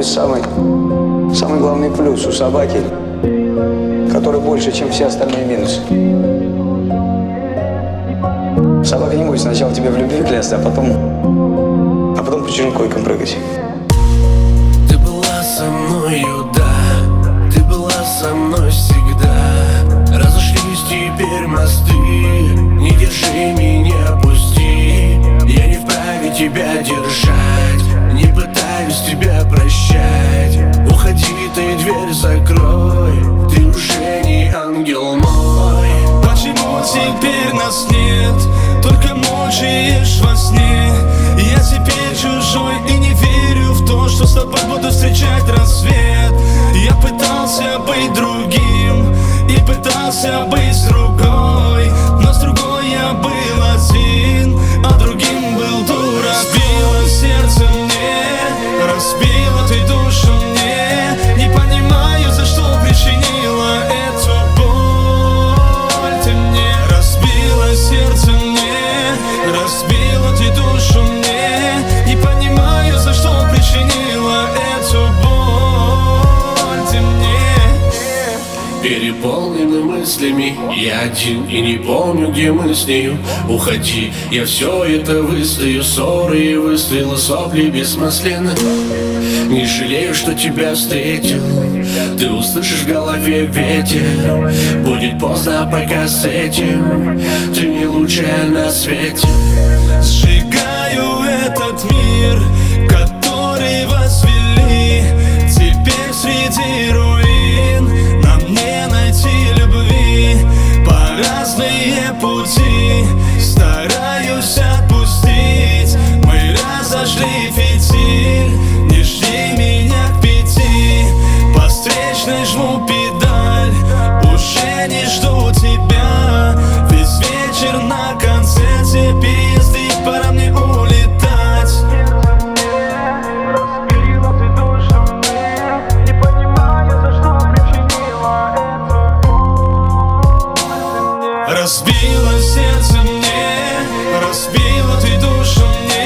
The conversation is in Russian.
твой самый главный плюс у собаки, который больше, чем все остальные минусы. Собака не будет сначала тебе в любви клясться, а потом по чужим койкам прыгать. Ты была со мною, да, ты была со мной всегда. Разошлись теперь мосты, не держи меня, пусти. Я не вправе тебя держать, не пытаюсь тебя прощать. Уходи, ты дверь закрой, ты уже не ангел мой. Почему теперь нас нет, только мучаешь во сне? Я теперь чужой и не верю в то, что с тобой буду встречать рассвет. Я пытался быть другим и пытался быть с другой, но с другой я был один, а другим был дура. Разбила сердце мне, разбила ты душу мне. Не понимаю, за что причинила эту боль ты мне. Разбила сердце мне, разбила ты душу мне. Не понимаю, за что причинила эту боль ты мне. Переполнены мыслями, я один и не помню, где мы с нею. Уходи, я все это выстою, ссоры и выстрелы, сопли бессмысленны. Не жалею, что тебя встретил, ты услышишь в голове ветер. Будет поздно пока с этим, ты не лучшая на свете. Сжигаю этот мир, который возвели. Теперь среди руин нам не найти любви. По разные пути стараюсь отпустить. Мы разожгли фитиль, не жди меня к 5. По встречной жму педаль, уже не жду тебя. Весь вечер на концерте переезды, пора мне улетать. Разбила ты душу мне, не понимаю, за что причинила это. Разбила сердце мне, разбила ты душу мне.